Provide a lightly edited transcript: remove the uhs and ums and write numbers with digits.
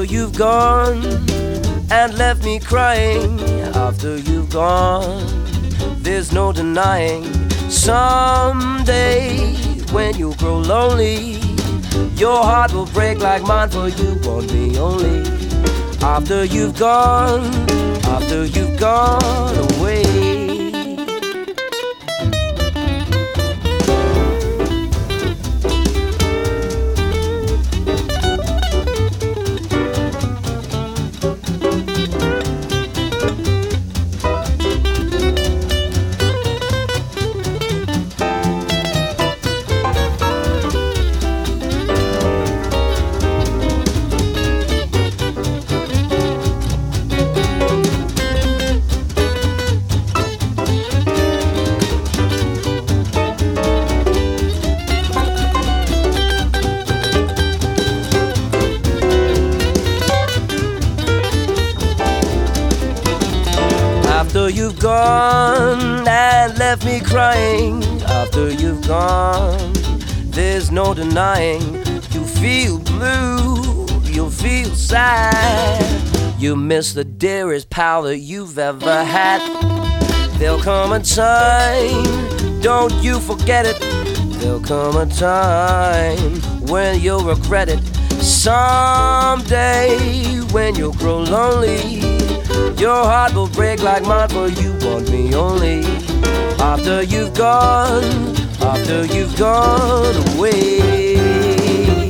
you've gone and left me crying, after you've gone, there's no denying. Someday when you grow lonely, your heart will break like mine, for you want me only. After you've gone away. After you've gone and left me crying, after you've gone, there's no denying. You feel blue, you feel sad. You miss the dearest pal that you've ever had. There'll come a time, don't you forget it. There'll come a time when you'll regret it. Someday when you'll grow lonely, your heart will break like mine, for you want me only. After you've gone away.